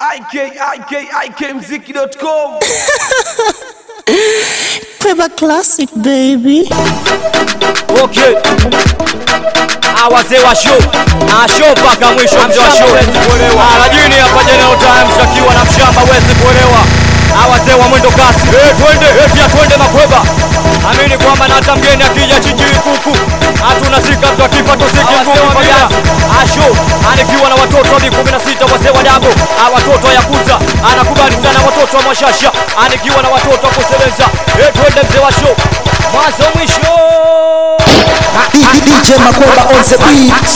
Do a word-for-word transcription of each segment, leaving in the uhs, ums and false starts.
I K I K I K mziki dot com. Peba classic baby. Okay. Awazee wa show. Ah show paka mwisho mzee wa show. Ah rajini hapa General Times takiwa na mshamba wezi kuolewa. Awazee wa mwendo kasi. Eh twende, eti twende Makweba. Amini kwamba na hata mgeni akija chijili kuku. Hatuna sika mtu akifa tusiki ngumu pagazi. Ah show anikiwa na watoto hadi kumi na sita wazee wa dago. Ah watoto ya kuza. Anakubali sana watoto wa Mwashasha. Anikiwa na watoto wa kuseleza. Eh twende mzee wa show. Mwanzo mwisho. D J Makweba on the beat.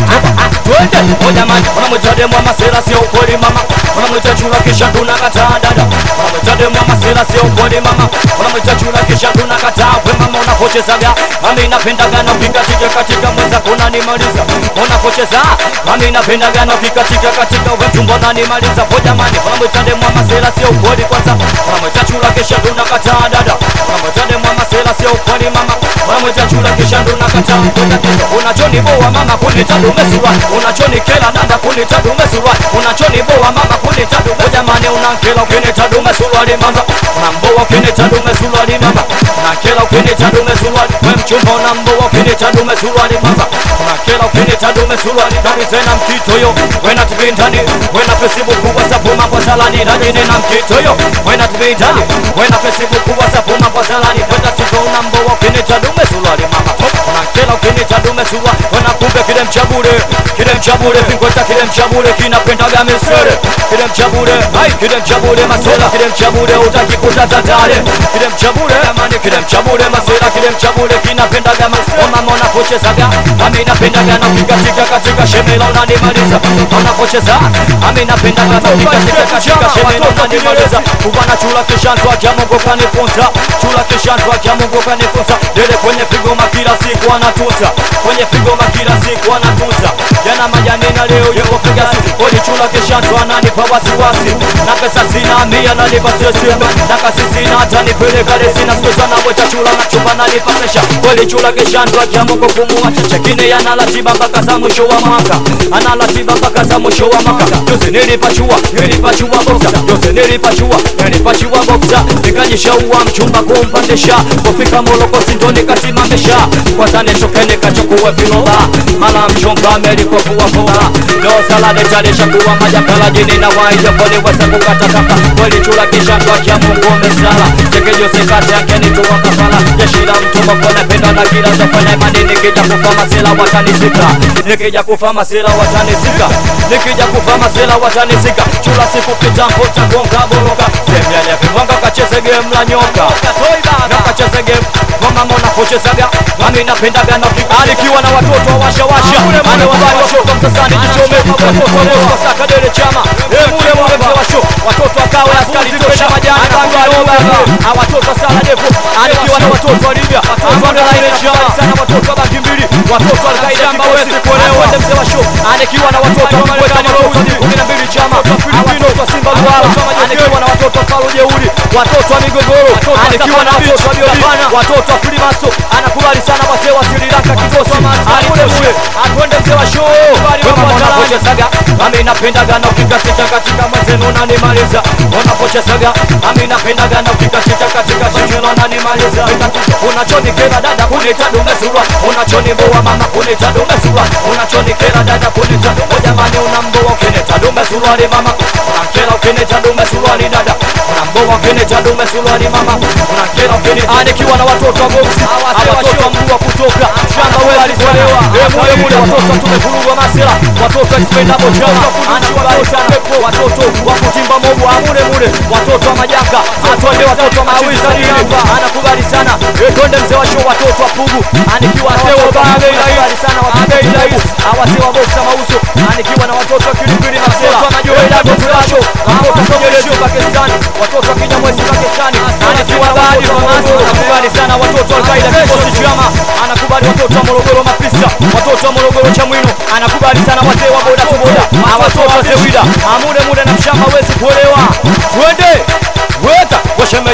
Twende, moja man, unamwita demu wa masela sio ukweli mama. Unamwita chula kisha tunakataa dada. Unamwita demu wa masela sio ukweli mama. Unamwita chula kisha tunakataa we mama unapochezaga. Mami napendaga na ukikatika katika mwenza kuna nimaliza. Unapocheza, mami napendaga na ukikatika katika we mchumba unanimaliza. Moja man, unamwita demu wa masela sio ukweli kwanza. Unamwita chula kisha tunakataa dada. Unamwita demu wa masela sio ukweli mama. Unamwita chula kisha tunakataa unachoni boa mama kunita dume suruali unachoni kela dada kunita dume suruali unachoni boa mama kunita dume jamani unankela ukinita dume suruali mama unamboa ukinita dume suruali mama unankela ukinita dume suruali we mchumba unamboa ukinita dume suruali mama unankela ukinita dume suruali ndani tena mkito yo wena tibindani wena Facebook WhatsApp mambo salani ndani tena mkito yo wena tibindani wena Facebook WhatsApp mambo salani kwenda siko unamboa ukinita dume suruali mama unankela ukinita dume suwa wana kumbe kile mchabure kile mchabure vingota kile mchabure kinapendaga mesere kile mchabure hai kile mchabure masela kile mchabure utaki kutatatale kile mchabure amani kile mchabure masela kile mchabure kinapendaga masela mama unapochezaga mimi napendaga na kukatika katika shemela unanimaliza unapocheza mimi napendaga na kukatika katika shemela unanimaliza kubana chula kishanto ya Mungu kanifunza chula kishanto ya Mungu kanifunza dele kwenye figo makila siku anatuza kwenye figo makila siku anatuza jana majani na leo yuko piga sisi kodi chula kishanto ananipa wasiwasi na pesa sina mia na lipa sisi na kasi sina hata nipeleka lesi na sikuza na weta chula na chupa na lipa presha kodi chula kishanto ya Mungu kumuacha chekine yana ratiba mpaka za mwisho wa mwaka ana ratiba mpaka za mwisho wa mwaka yote nilipachua nilipachua boxa yote nilipachua nilipachua boxa nikajishaua mchumba kumpandisha kufika moloko sindoni kasimamisha kwanza nitokene kachukua viloba mala mchumba amelikokuwa fura leo salade chalisha kuwa majakala jini na waija kweli wasa kukatakaka kweli chula kisha kwa kia Mungu mesala chekejo sekate yake ni tuwa kafala jeshila mtumba kona penda na kila zafanya imani nikija kufa masela watanisika nikija kufa masela watanisika nikija kufa masela watanisika chula siku kitambo tagonga boroka semya ya vibwanga kacheze game la nyoka na kacheze game mama mona kuchezaga mami napendaga na alikiwa na watoto washa washa ana wabali washoka msasani jichome watoto leo wasaka dele chama eh mule mule mzee wa show watoto akawa askari tosha majani akubali baba a watoto sala depo alikiwa na watoto wa Libya watoto wa ile chama sana watoto wa kimbili watoto wa kaidamba wezi kuolewa mzee wa show alikiwa na watoto wa Marekani kumi na mbili chama watoto wa Simba Luala alikiwa na watoto wa Paulo Jeuri watoto wa Migogoro alikiwa na watoto wa Biobana watoto wa Filimaso anakubali sana wazee wa Sri Lanka kikosi alile mule atwende mzee wa show wewe unapochezaga mimi napendaga na ukikatika katika mazeno unanimaliza unapochezaga mimi napendaga na ukikatika katika mazeno unanimaliza unachoni kera dada kunita dume surwa unachoni boa mama kunita dume surwa unachoni kera dada kunita jamani unamboa kunita dume surwa mama unakera kunita dume surwa dada unamboa kunita dume surwa mama unakera kunita anikiwa na watoto wa box watoto wa mkuu wa kutoka shamba wewe alitolewa mule mule watoto tumevurugwa masela watoto akipenda bojama anakubali sana watoto wa kutimba mobu mule mule watoto wa majanga atwende watoto wa mawiza namba anakubali sana twende mzee wa show watoto wa pugu anikiwa na watoto anakubali sana watoto awase wa boxa mauzo anikiwa na watoto wa kilipili masela watoto wa majoela watoto wa show watoto wa Somalia Pakistan watoto wa Kinyamwezi Pakistan anikiwa na watoto wa mazo anakubali sana watoto wa Kaida kikosi chama anakubali watoto wa Morogoro mafisa watoto wa Morogoro cha Mwino anakubali sana wazee wa boda boda watoto wa Zewida amune muda na mshamba wezi kuolewa twende weta washemeji none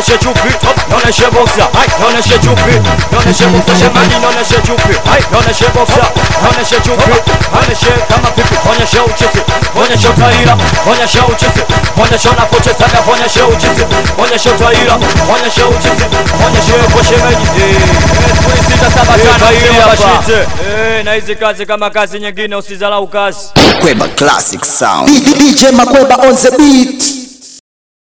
Noneshe chupi, noneshe boxer, noneshe chupi, noneshe boxer, shemani noneshe chupi, noneshe boxer, noneshe chupi, noneshe kama pipi, noneshe uchisi, noneshe utaira, noneshe uchisi, noneshe unapocheza na noneshe uchisi, noneshe utaira, noneshe uchisi, noneshe kwa shemeji. Eh, sita saba tano ile bashite. Eh, na hizi kazi kama kazi nyingine usizalau kazi. Makweba Classic Sound. D J Makweba on the beat.